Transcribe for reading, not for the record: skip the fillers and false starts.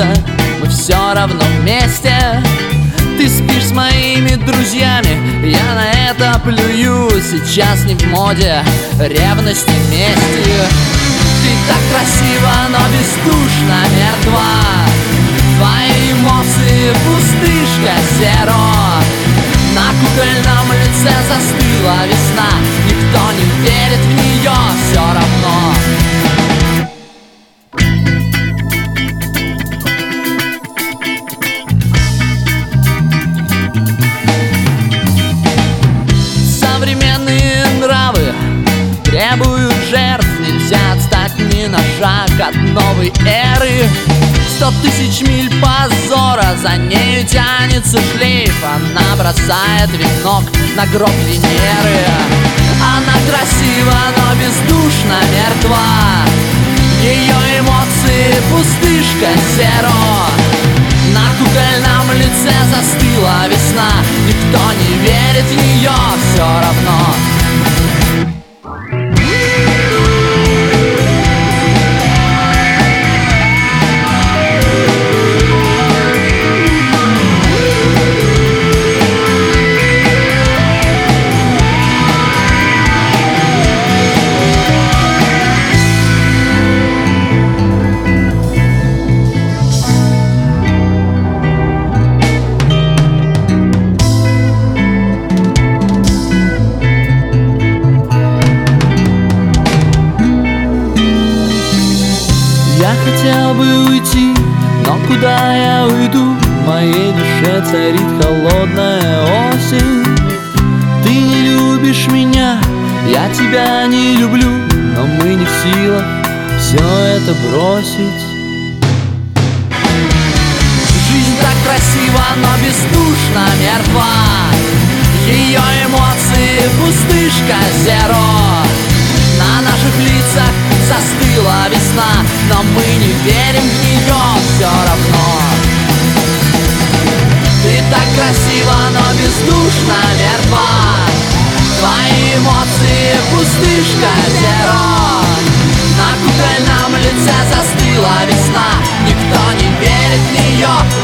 будто мы все равно вместе. Ты спишь с моими друзьями, я на это плюю. Сейчас не в моде ревность и мести. Ты так красива, но бездушно мертва. Твои эмоции пустышка серо. На кукольном лице застыла весна. Никто не верит в нее все равно. Современные нравы требуют жертв. Нельзя отстать ни на шаг от новой эры. 100 тысяч миль позора, за нею тянется шлейф. Она бросает венок на гроб Венеры. Она красива, но бездушно мертва. Ее эмоции пустышка серо. На кукольном лице застыла весна. Никто не верит в нее все равно. Я хотел бы уйти, но куда я уйду? В моей душе царит холодная осень. Ты не любишь меня, я тебя не люблю, но мы не в силах все это бросить. Жизнь так красива, но бездушно мертва. Ее эмоции пустышка зеро. На наших лицах застыла весна, но мы не верим в нее все равно. Ты так красива, но бездушно мертва. Твои эмоции пустышка зеро. На кукольном лице застыла весна. Никто не верит в нее